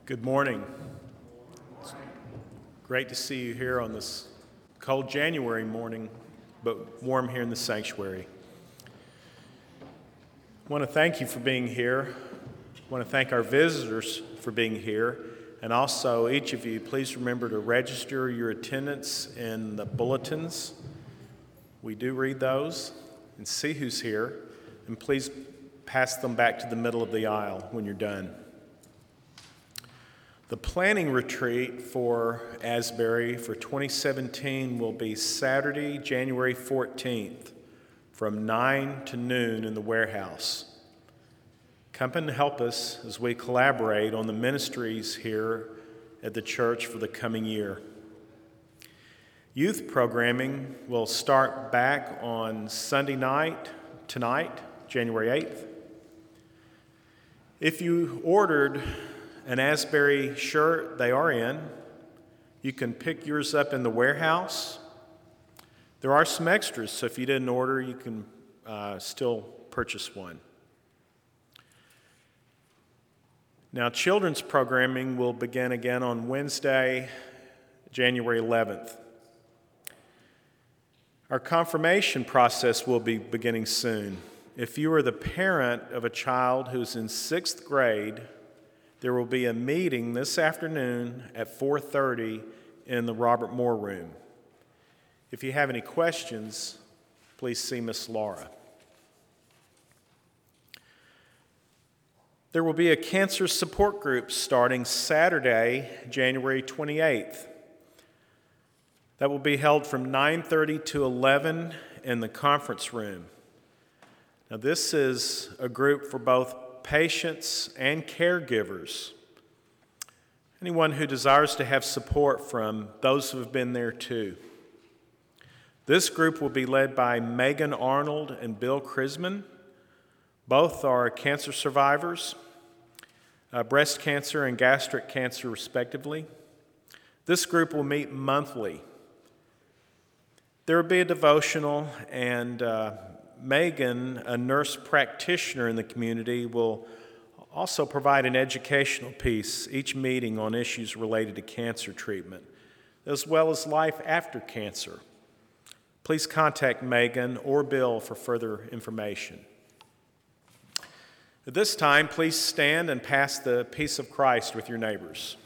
Good morning. It's great to see you here on this cold January morning, but warm here in the sanctuary. I want to thank you for being here. I want to thank our visitors for being here. And also, each of you, please remember to register your attendance in the bulletins. We do read those and see who's here. And please pass them back to the middle of the aisle when you're done. The planning retreat for Asbury for 2017 will be Saturday, January 14th from 9 to noon in the warehouse. Come and help us as we collaborate on the ministries here at the church for the coming year. Youth programming will start back on Sunday night, tonight, January 8th. If you ordered an Asbury shirt, they are in. You can pick yours up in the warehouse. There are some extras, so if you didn't order, you can still purchase one. Now, children's programming will begin again on Wednesday, January 11th. Our confirmation process will be beginning soon. If you are the parent of a child who's in 6th grade, there will be a meeting this afternoon at 4:30 in the Robert Moore room. If you have any questions, please see Miss Laura. There will be a cancer support group starting Saturday, January 28th. That will be held from 9:30 to 11 in the conference room. Now, this is a group for both patients and caregivers. Anyone who desires to have support from those who have been there too. This group will be led by Megan Arnold and Bill Krisman. Both are cancer survivors, breast cancer and gastric cancer respectively. This group will meet monthly. There will be a devotional, and Megan, a nurse practitioner in the community, will also provide an educational piece each meeting on issues related to cancer treatment, as well as life after cancer. Please contact Megan or Bill for further information. At this time, please stand and pass the peace of Christ with your neighbors.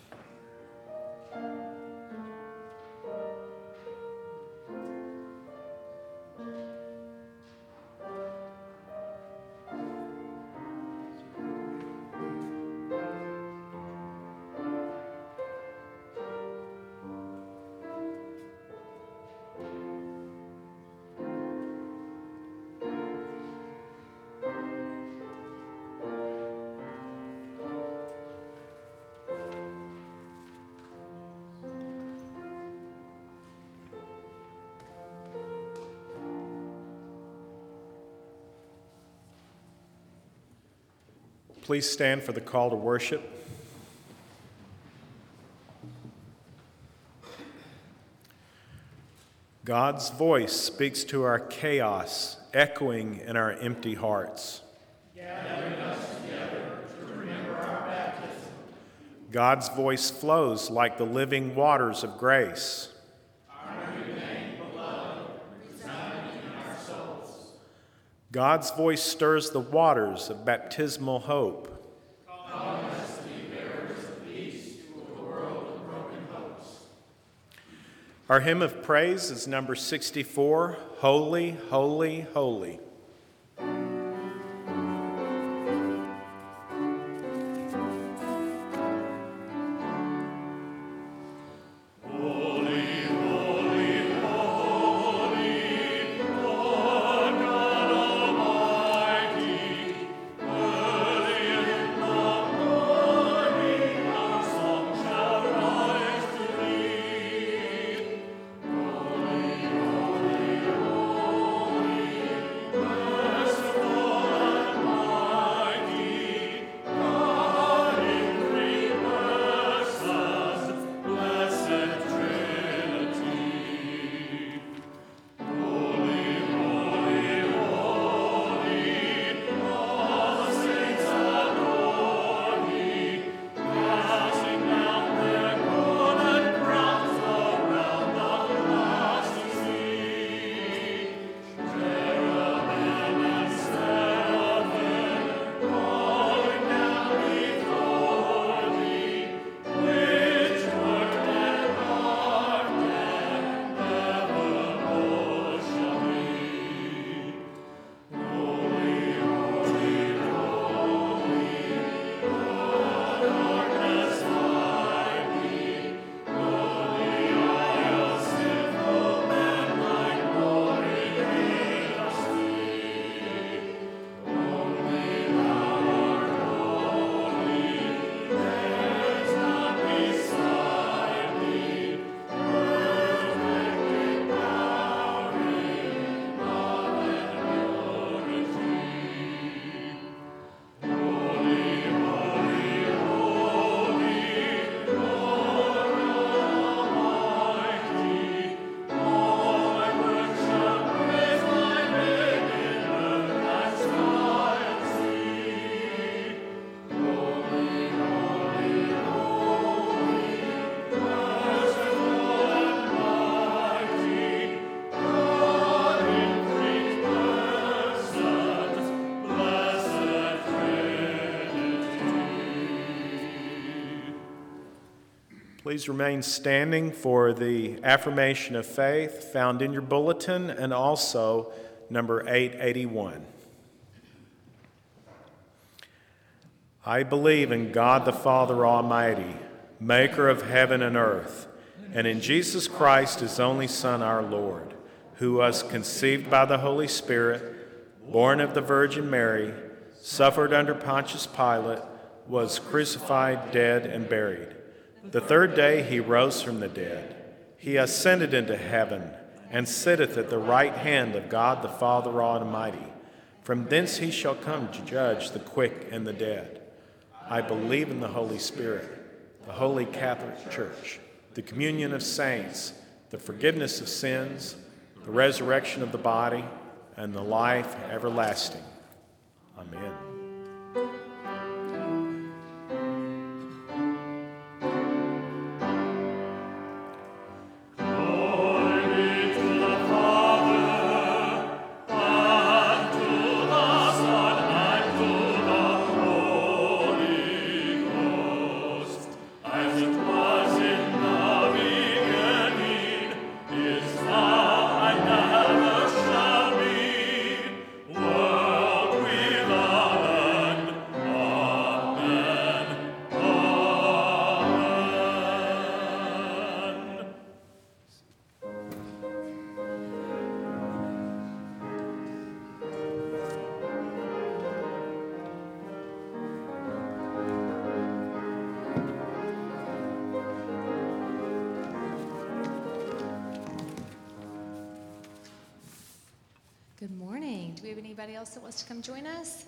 Please stand for the call to worship. God's voice speaks to our chaos, echoing in our empty hearts. Gathering us together to remember our baptism. God's voice flows like the living waters of grace. Our new name, beloved, resounding in our souls. God's voice stirs the waters of baptismal hope. Calling us to be bearers of peace to a world of broken hopes. Our hymn of praise is number 64, Holy, Holy, Holy. Holy, Please remain standing for the affirmation of faith found in your bulletin and also number 881. I believe in God the Father Almighty, maker of heaven and earth, and in Jesus Christ, his only Son, our Lord, who was conceived by the Holy Spirit, born of the Virgin Mary, suffered under Pontius Pilate, was crucified, dead, and buried. The third day he rose from the dead. He ascended into heaven and sitteth at the right hand of God the Father Almighty. From thence he shall come to judge the quick and the dead. I believe in the Holy Spirit, the Holy Catholic Church, the communion of saints, the forgiveness of sins, the resurrection of the body, and the life everlasting. Amen. Good morning. Do we have anybody else that wants to come join us?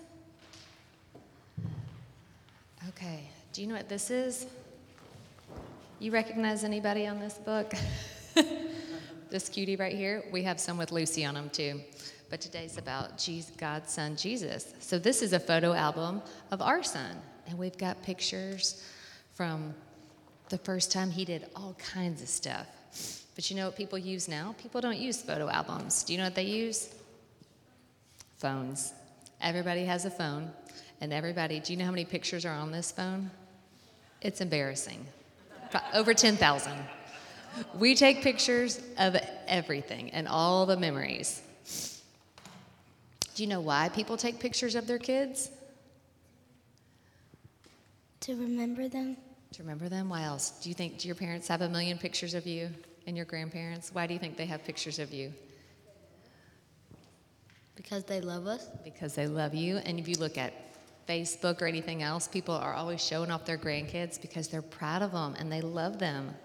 Okay. Do you know what this is? You recognize anybody on this book? This cutie right here? We have some with Lucy on them too. But today's about God's son, Jesus. So this is a photo album of our son. And we've got pictures from the first time he did all kinds of stuff. But you know what people use now? People don't use photo albums. Do you know what they use? Phones. Everybody has a phone, and do you know how many pictures are on this phone? It's embarrassing. Over 10,000. We take pictures of everything and all the memories. Do you know why people take pictures of their kids? To remember them. To remember them? Why else? Do your parents have a million pictures of you and your grandparents? Why do you think they have pictures of you? Because they love us. Because they love you. And if you look at Facebook or anything else, people are always showing off their grandkids because they're proud of them and they love them.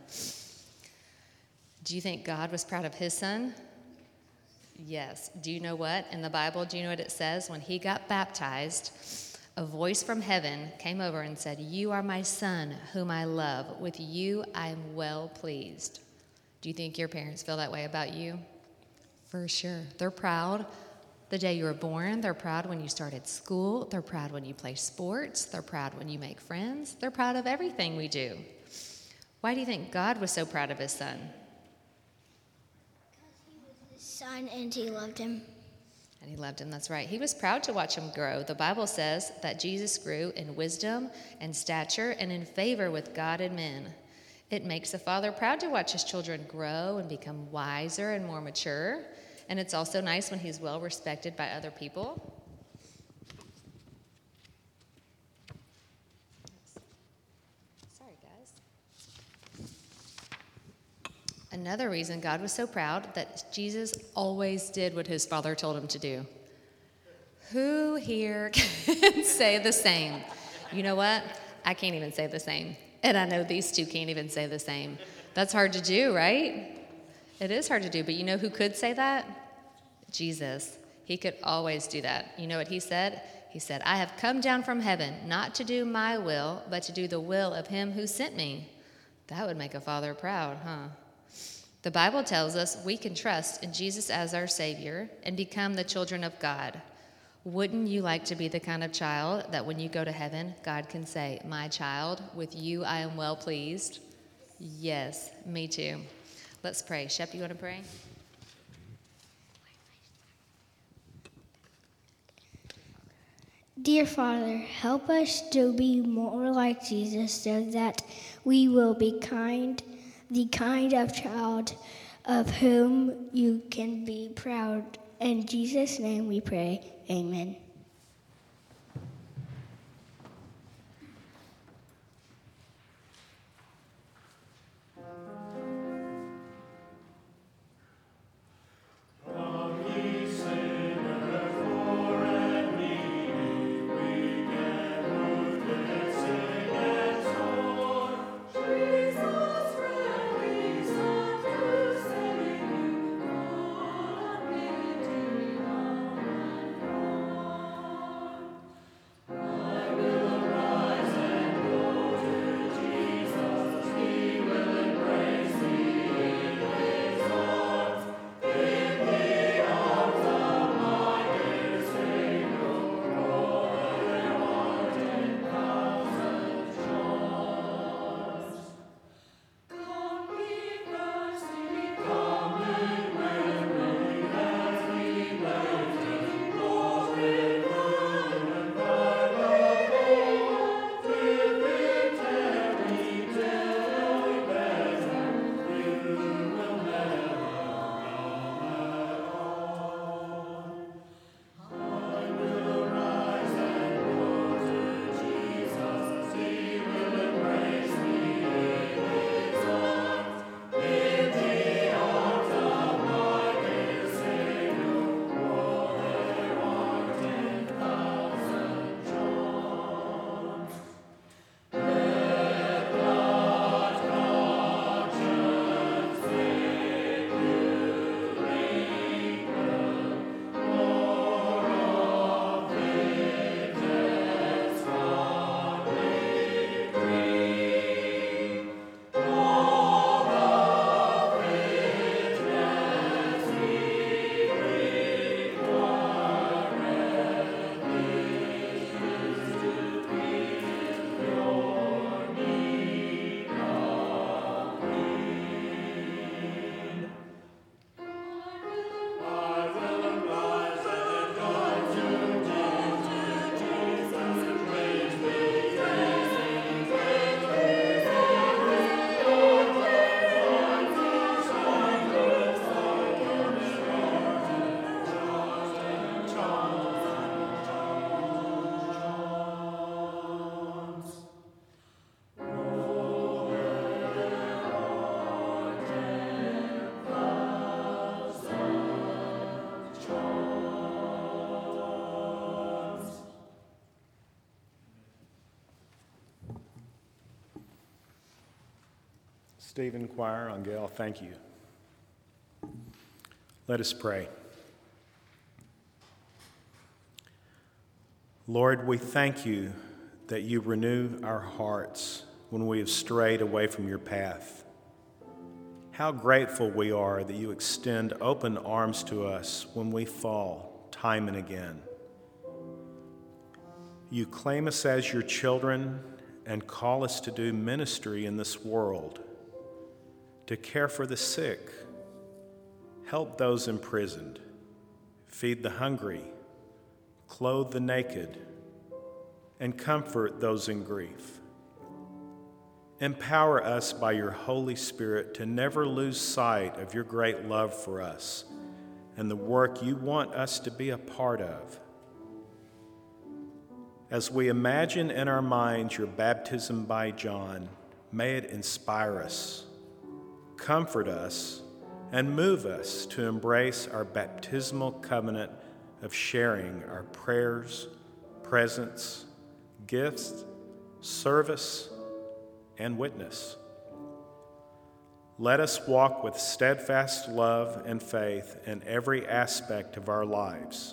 Do you think God was proud of his son? Yes. Do you know what? In the Bible, do you know what it says? When he got baptized, a voice from heaven came over and said, "You are my son, whom I love. With you I am well pleased." Do you think your parents feel that way about you? For sure. They're proud the day you were born. They're proud when you started school. They're proud when you play sports. They're proud when you make friends. They're proud of everything we do. Why do you think God was so proud of his son? Because he was his son and he loved him. And he loved him, that's right. He was proud to watch him grow. The Bible says that Jesus grew in wisdom and stature and in favor with God and men. It makes a father proud to watch his children grow and become wiser and more mature. And it's also nice when he's well respected by other people. Sorry, guys. Another reason God was so proud that Jesus always did what his father told him to do. Who here can say the same? You know what? I can't even say the same. And I know these two can't even say the same. That's hard to do, right? It is hard to do, but you know who could say that? Jesus. He could always do that. You know what he said? He said, "I have come down from heaven, not to do my will, but to do the will of him who sent me." That would make a father proud, huh? The Bible tells us we can trust in Jesus as our Savior and become the children of God. Wouldn't you like to be the kind of child that when you go to heaven, God can say, "My child, with you I am well pleased"? Yes, me too. Let's pray. Shep, you want to pray? Dear Father, help us to be more like Jesus so that we will be the kind of child of whom you can be proud. In Jesus' name we pray. Amen. Stephen, choir, Angel, thank you. Let us pray. Lord, we thank you that you renew our hearts when we have strayed away from your path. How grateful we are that you extend open arms to us when we fall time and again. You claim us as your children and call us to do ministry in this world, to care for the sick, help those imprisoned, feed the hungry, clothe the naked, and comfort those in grief. Empower us by your Holy Spirit to never lose sight of your great love for us and the work you want us to be a part of. As we imagine in our minds your baptism by John, may it inspire us, comfort us, and move us to embrace our baptismal covenant of sharing our prayers, presence, gifts, service, and witness. Let us walk with steadfast love and faith in every aspect of our lives.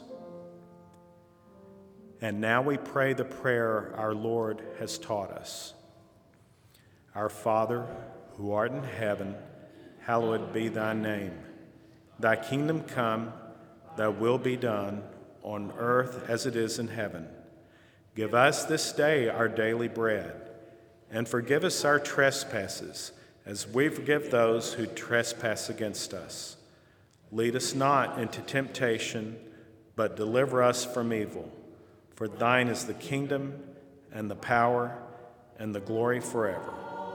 And now we pray the prayer our Lord has taught us. Our Father, who art in heaven, hallowed be thy name. Thy kingdom come, thy will be done, on earth as it is in heaven. Give us this day our daily bread, and forgive us our trespasses, as we forgive those who trespass against us. Lead us not into temptation, but deliver us from evil. For thine is the kingdom and the power and the glory forever.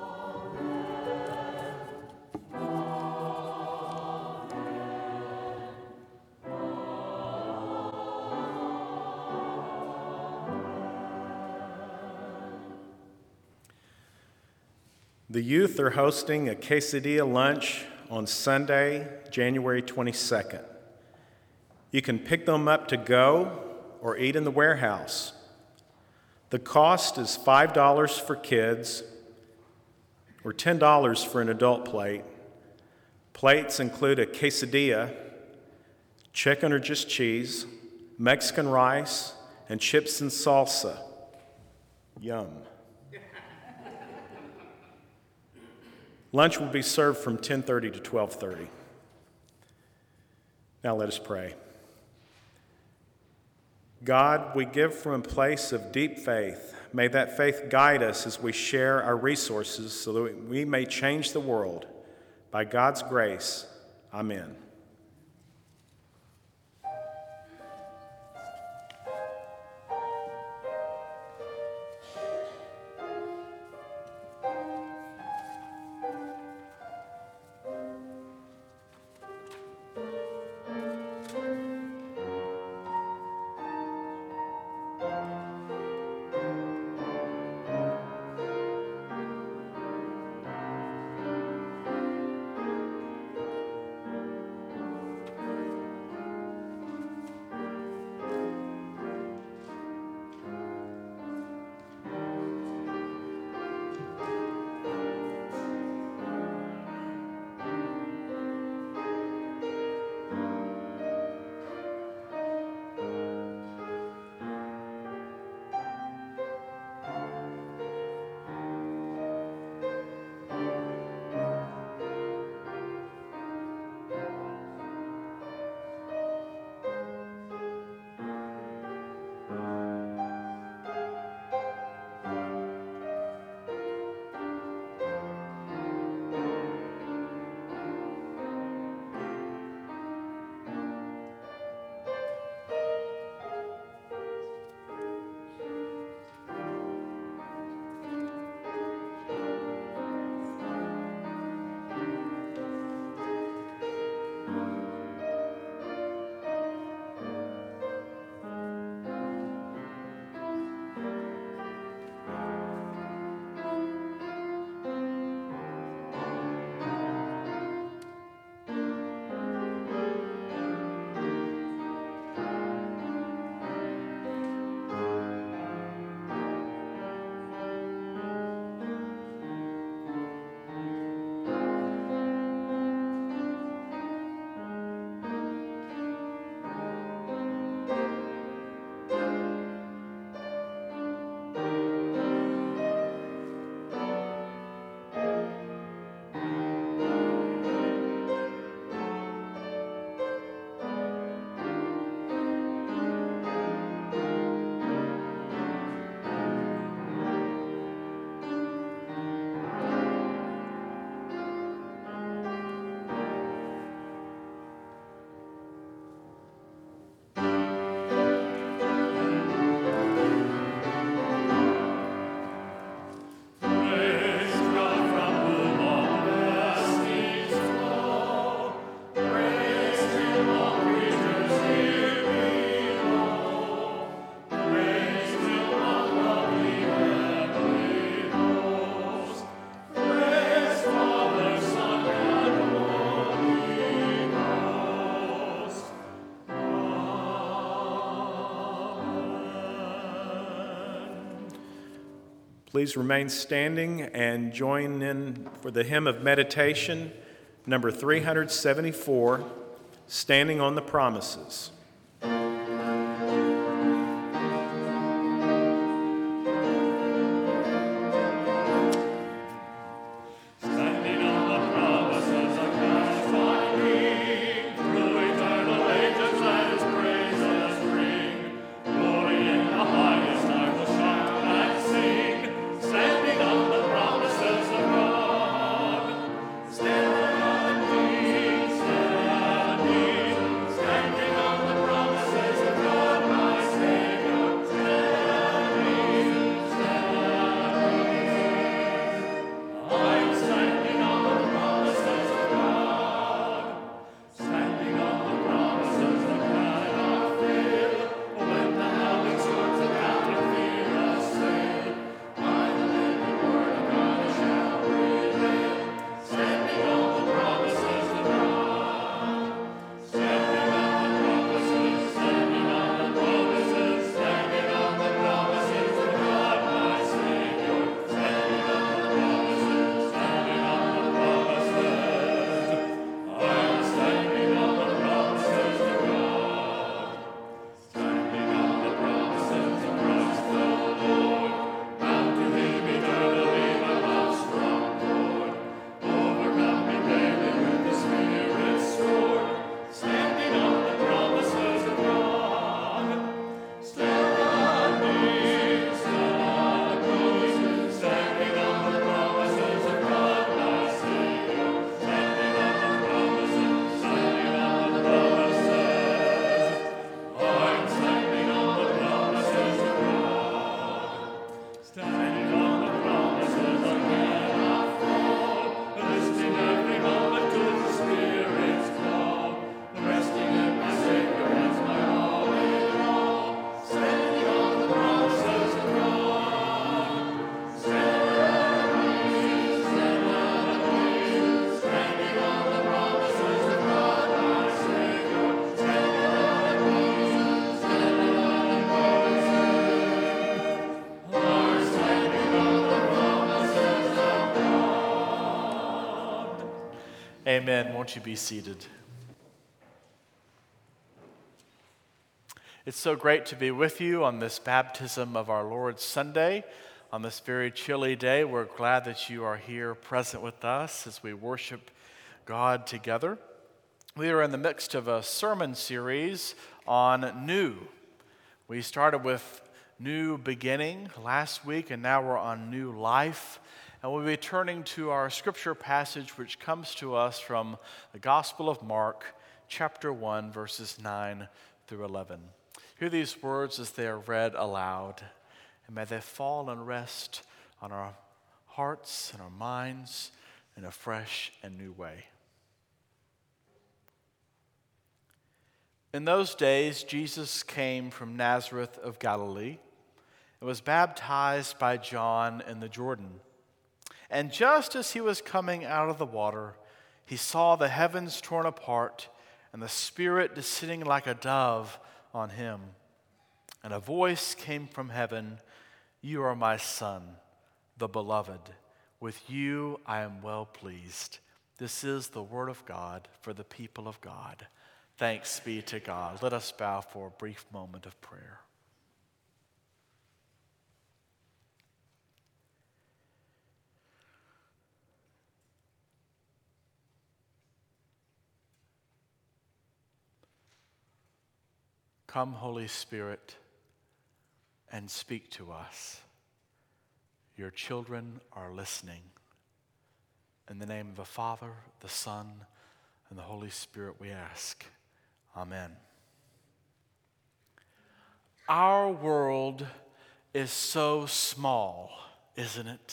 The youth are hosting a quesadilla lunch on Sunday, January 22nd. You can pick them up to go or eat in the warehouse. The cost is $5 for kids or $10 for an adult plate. Plates include a quesadilla, chicken or just cheese, Mexican rice, and chips and salsa. Yum. Lunch will be served from 10:30 to 12:30. Now let us pray. God, we give from a place of deep faith. May that faith guide us as we share our resources so that we may change the world. By God's grace, amen. Please remain standing and join in for the hymn of meditation, number 374, Standing on the Promises. Standing on the Amen. Won't you be seated? It's so great to be with you on this baptism of our Lord Sunday. On this very chilly day, we're glad that you are here present with us as we worship God together. We are in the midst of a sermon series on new. We started with new beginning last week, and now we're on new life. And we'll be turning to our scripture passage, which comes to us from the Gospel of Mark, chapter 1, verses 9 through 11. Hear these words as they are read aloud, and may they fall and rest on our hearts and our minds in a fresh and new way. In those days, Jesus came from Nazareth of Galilee and was baptized by John in the Jordan. And just as he was coming out of the water, he saw the heavens torn apart and the Spirit descending like a dove on him. And a voice came from heaven, "You are my Son, the beloved. With you I am well pleased." This is the word of God for the people of God. Thanks be to God. Let us bow for a brief moment of prayer. Come, Holy Spirit, and speak to us. Your children are listening. In the name of the Father, the Son, and the Holy Spirit we ask. Amen. Our world is so small, isn't it?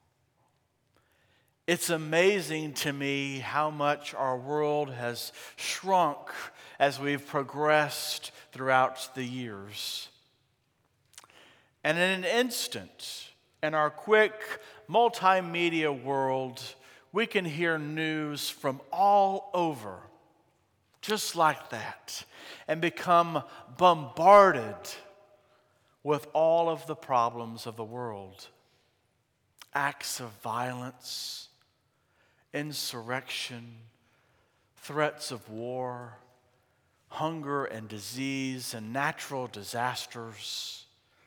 It's amazing to me how much our world has shrunk as we've progressed throughout the years. And in an instant, in our quick multimedia world, we can hear news from all over, just like that, and become bombarded with all of the problems of the world. Acts of violence, insurrection, threats of war, hunger and disease, and natural disasters.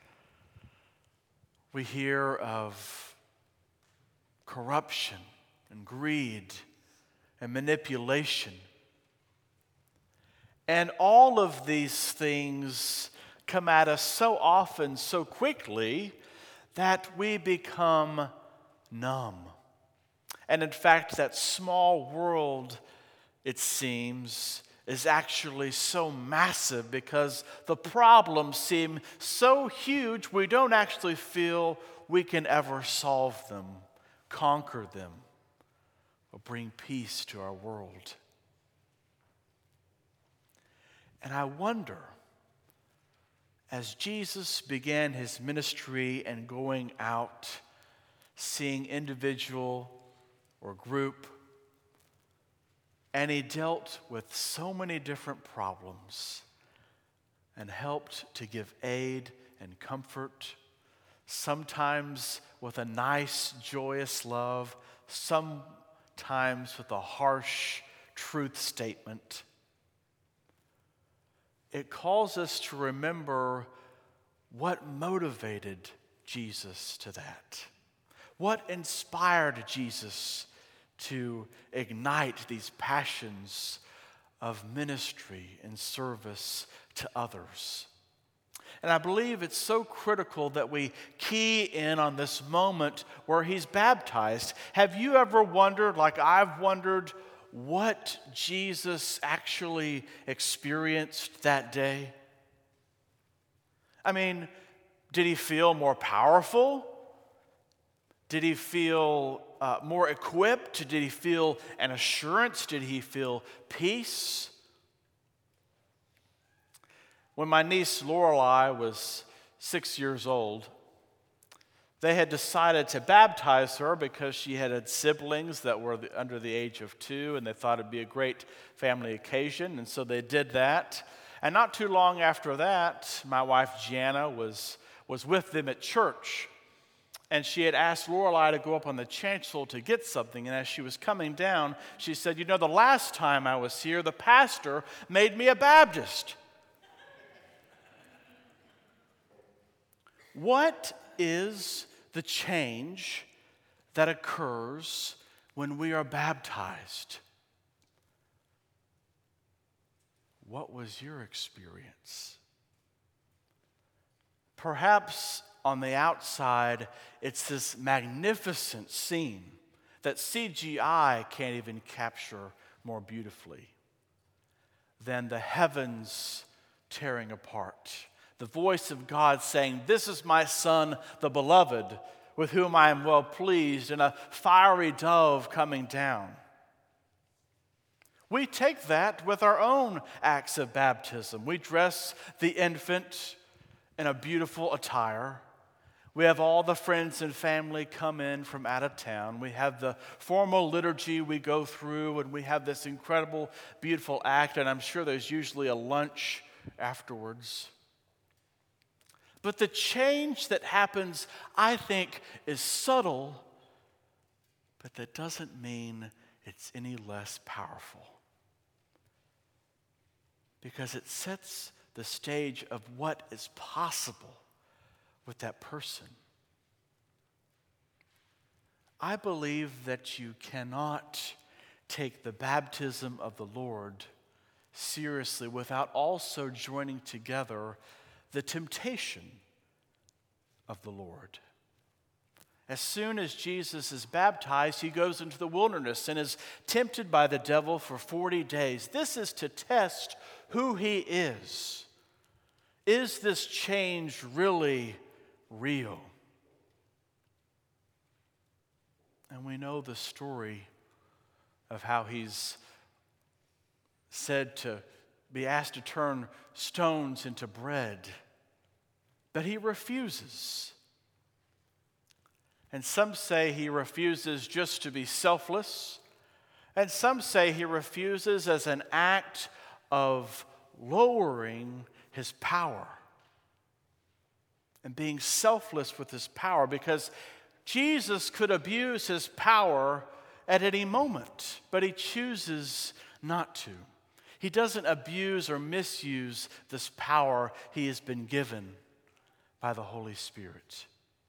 We hear of corruption and greed and manipulation. And all of these things come at us so often, so quickly, that we become numb. And in fact, that small world, it seems, is actually so massive because the problems seem so huge we don't actually feel we can ever solve them, conquer them, or bring peace to our world. And I wonder, as Jesus began his ministry and going out, seeing individual or group, and he dealt with so many different problems and helped to give aid and comfort, sometimes with a nice, joyous love, sometimes with a harsh truth statement. It calls us to remember what motivated Jesus to that. What inspired Jesus to ignite these passions of ministry and service to others. And I believe it's so critical that we key in on this moment where he's baptized. Have you ever wondered, like I've wondered, what Jesus actually experienced that day? I mean, did he feel more powerful? Did he feel more equipped? Did he feel an assurance? Did he feel peace? When my niece Lorelei was 6 years old, they had decided to baptize her because she had siblings that were under the age of 2, and they thought it'd be a great family occasion, and so they did that. And not too long after that, my wife Jana was with them at church. And she had asked Lorelei to go up on the chancel to get something. And as she was coming down, she said, "You know, the last time I was here, the pastor made me a Baptist." What is the change that occurs when we are baptized? What was your experience? Perhaps on the outside, it's this magnificent scene that CGI can't even capture more beautifully than the heavens tearing apart. The voice of God saying, "This is my Son, the beloved, with whom I am well pleased," and a fiery dove coming down. We take that with our own acts of baptism. We dress the infant in a beautiful attire. We have all the friends and family come in from out of town. We have the formal liturgy we go through, and we have this incredible, beautiful act, and I'm sure there's usually a lunch afterwards. But the change that happens, I think, is subtle, but that doesn't mean it's any less powerful. Because it sets the stage of what is possible with that person. I believe that you cannot take the baptism of the Lord seriously without also joining together the temptation of the Lord. As soon as Jesus is baptized, he goes into the wilderness and is tempted by the devil for 40 days. This is to test who he is. Is this change really real? And we know the story of how he's said to be asked to turn stones into bread, but he refuses. And some say he refuses just to be selfless, and some say he refuses as an act of lowering his power and being selfless with his power, because Jesus could abuse his power at any moment, but he chooses not to. He doesn't abuse or misuse this power he has been given by the Holy Spirit.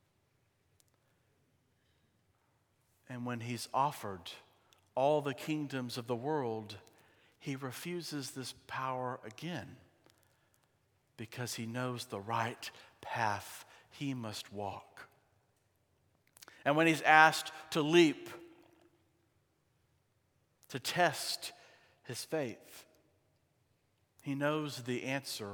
And when he's offered all the kingdoms of the world, he refuses this power again because he knows the right path he must walk. And when he's asked to leap, to test his faith, he knows the answer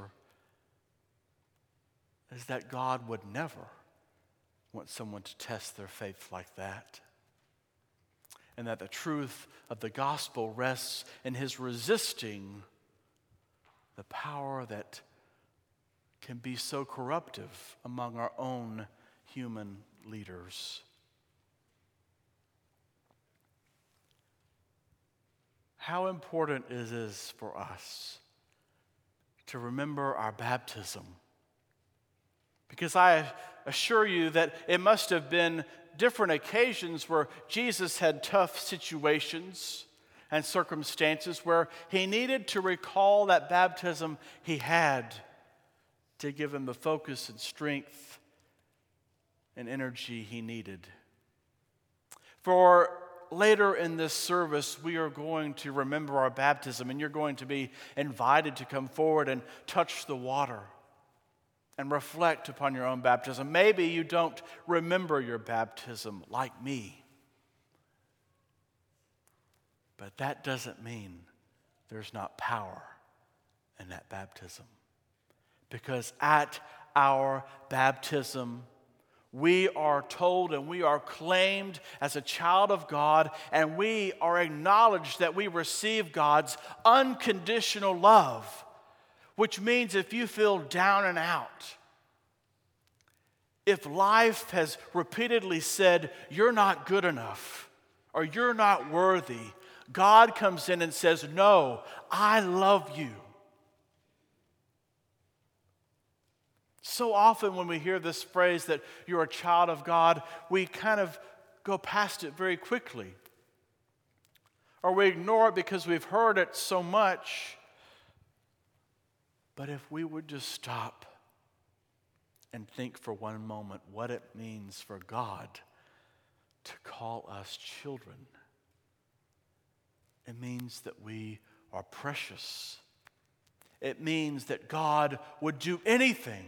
is that God would never want someone to test their faith like that. And that the truth of the gospel rests in his resisting the power that can be so corruptive among our own human leaders. How important it is for us to remember our baptism. Because I assure you that it must have been different occasions where Jesus had tough situations and circumstances where he needed to recall that baptism he had to give him the focus and strength and energy he needed. For later in this service, we are going to remember our baptism, and you're going to be invited to come forward and touch the water and reflect upon your own baptism. Maybe you don't remember your baptism like me, but that doesn't mean there's not power in that baptism. Because at our baptism, we are told and we are claimed as a child of God, and we are acknowledged that we receive God's unconditional love, which means if you feel down and out, if life has repeatedly said you're not good enough or you're not worthy, God comes in and says, "No, I love you." So often when we hear this phrase that you're a child of God, we kind of go past it very quickly. Or we ignore it because we've heard it so much. But if we would just stop and think for one moment what it means for God to call us children, it means that we are precious. It means that God would do anything,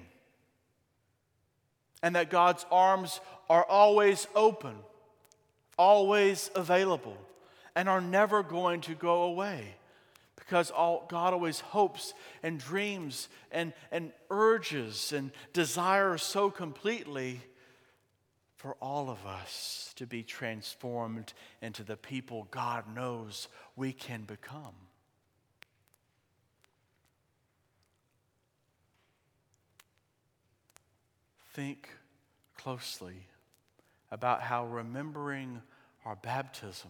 and that God's arms are always open, always available, and are never going to go away. Because God always hopes and dreams and urges and desires so completely for all of us to be transformed into the people God knows we can become. Think closely about how remembering our baptism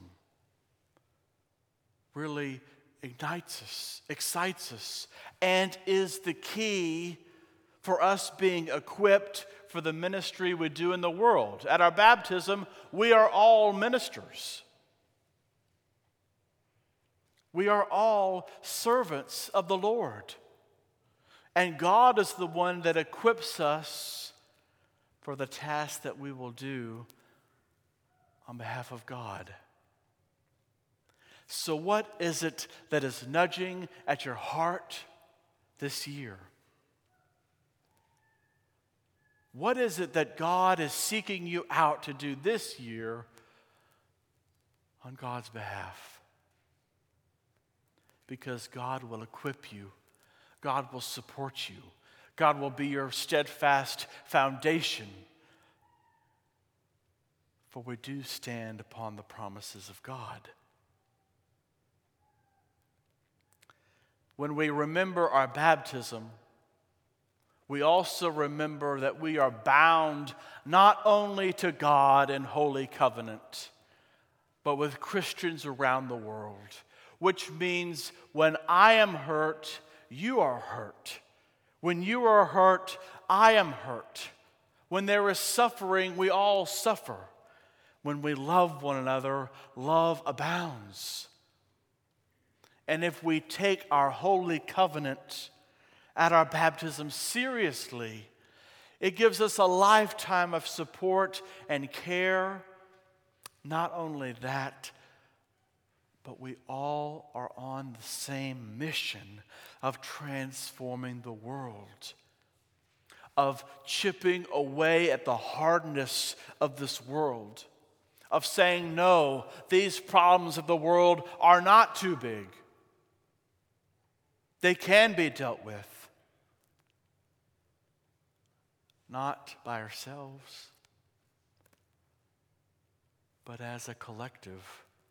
really ignites us, excites us, and is the key for us being equipped for the ministry we do in the world. At our baptism, we are all ministers. We are all servants of the Lord. And God is the one that equips us for the task that we will do on behalf of God. So what is it that is nudging at your heart this year? What is it that God is seeking you out to do this year on God's behalf? Because God will equip you. God will support you. God will be your steadfast foundation. For we do stand upon the promises of God. When we remember our baptism, we also remember that we are bound not only to God in holy covenant, but with Christians around the world, which means when I am hurt, you are hurt. When you are hurt, I am hurt. When there is suffering, we all suffer. When we love one another, love abounds. And if we take our holy covenant at our baptism seriously, it gives us a lifetime of support and care. Not only that, but we all are on the same mission of transforming the world, of chipping away at the hardness of this world, of saying, no, these problems of the world are not too big. They can be dealt with, not by ourselves, but as a collective,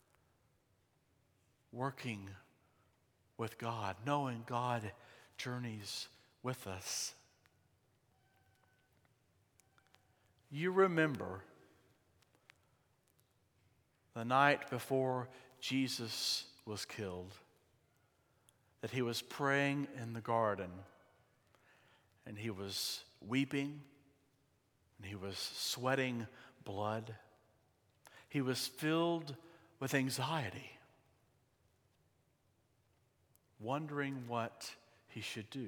working with God, knowing God journeys with us. You remember the night before Jesus was killed, that he was praying in the garden, and he was weeping, and he was sweating blood. He was filled with anxiety, wondering what he should do.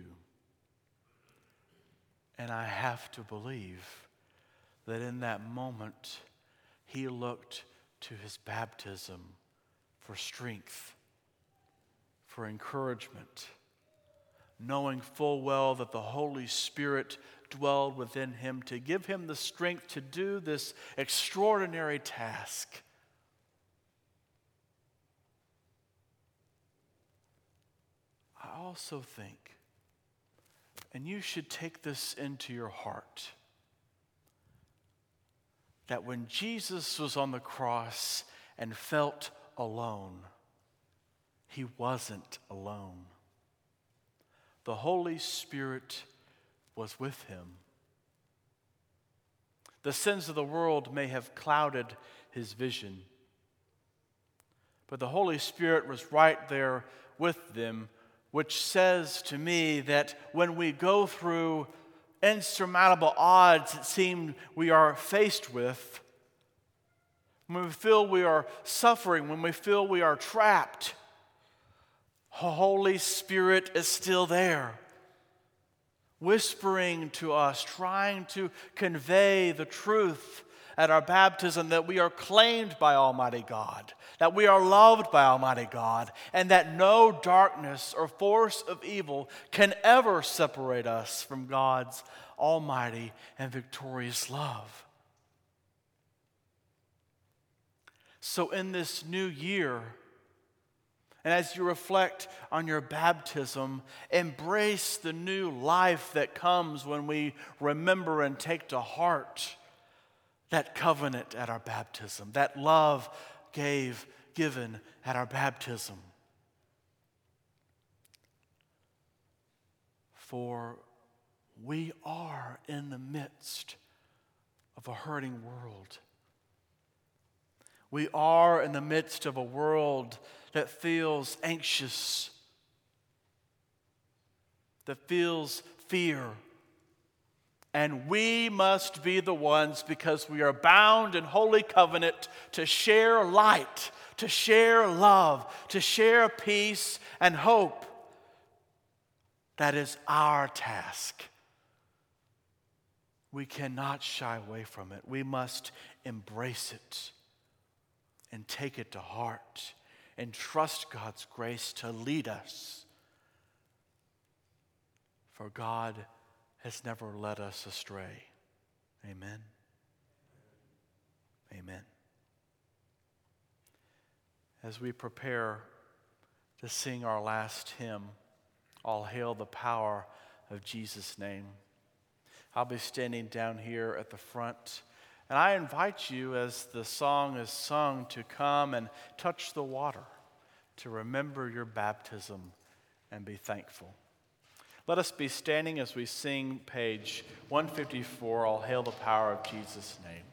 And I have to believe that in that moment, he looked to his baptism for strength, for encouragement, knowing full well that the Holy Spirit dwelled within him to give him the strength to do this extraordinary task. I also think, and you should take this into your heart, that when Jesus was on the cross and felt alone, he wasn't alone. The Holy Spirit was with him. The sins of the world may have clouded his vision, but the Holy Spirit was right there with them, which says to me that when we go through insurmountable odds it seems we are faced with, when we feel we are suffering, when we feel we are trapped, the Holy Spirit is still there, whispering to us, trying to convey the truth at our baptism that we are claimed by Almighty God, that we are loved by Almighty God, and that no darkness or force of evil can ever separate us from God's almighty and victorious love. So in this new year, and as you reflect on your baptism, embrace the new life that comes when we remember and take to heart that covenant at our baptism, that love given at our baptism. For we are in the midst of a hurting world. We are in the midst of a world that feels anxious, that feels fear. And we must be the ones, because we are bound in holy covenant, to share light, to share love, to share peace and hope. That is our task. We cannot shy away from it. We must embrace it and take it to heart and trust God's grace to lead us. For God has never led us astray. Amen. Amen. As we prepare to sing our last hymn, All Hail the Power of Jesus' Name, I'll be standing down here at the front, and I invite you, as the song is sung, to come and touch the water, to remember your baptism and be thankful. Let us be standing as we sing page 154, All Hail the Power of Jesus' Name.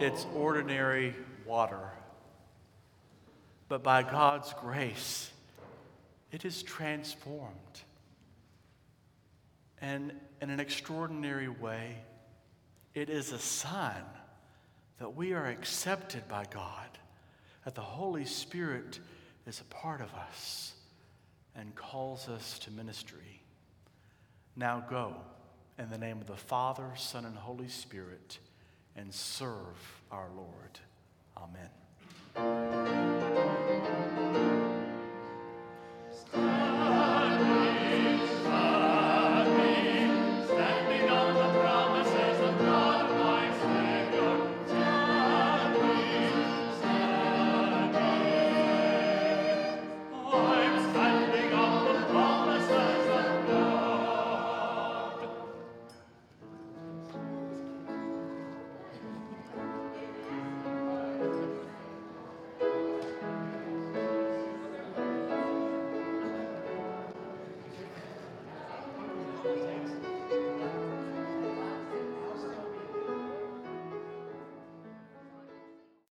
It's ordinary water. But by God's grace, it is transformed. And in an extraordinary way, it is a sign that we are accepted by God, that the Holy Spirit is a part of us and calls us to ministry. Now go in the name of the Father, Son, and Holy Spirit and serve our Lord.